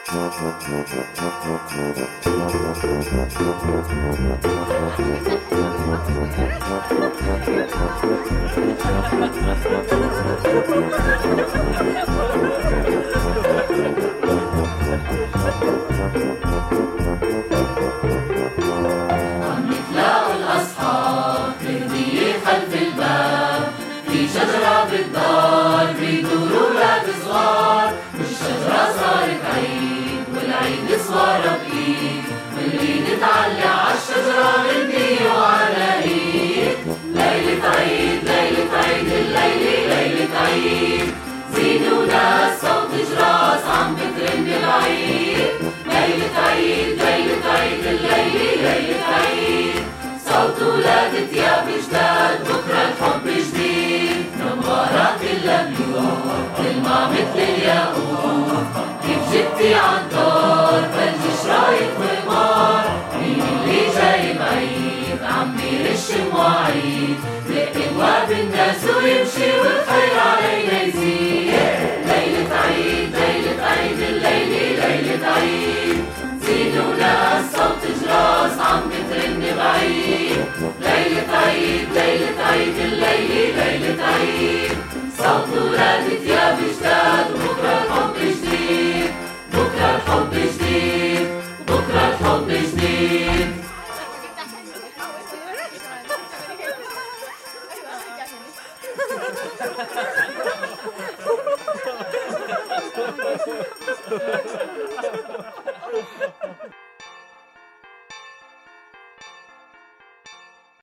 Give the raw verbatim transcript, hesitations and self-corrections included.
تلاقوا الأصحاب هدية خلف الباب، في شجرة بالدار بيدوروا ولاد صغار، والشجرة صارت عيد والعيد صوارة بإيد، والإيد تعلق عالشجرة غنية وعلى إيد. ليلة عيد ليلة عيد الليلة ليلة عيد، زينوا ناس صوت جراس عم بترن بعيد. ليلة عيد ليلة عيد الليلة ليلة عيد، صوت ولاد تياب جداد بكرة الحب جديد. نوارة كلها بيوت تلمع مثل الياقوت، كيف جبتي عالدار بلج شرايط وقمار. مين اللي جاي بعيد عم بيرش مواعيد، دق ابواب الناس ويمشي والخير علينا يزيد. ليلة عيد ليلة عيد الليلة ليلة عيد، زينوا ناس صوت جراس عم بترن بعيد. ليلة عيد ليلة عيد الليلة ليلة عيد، صوت ولاد تياب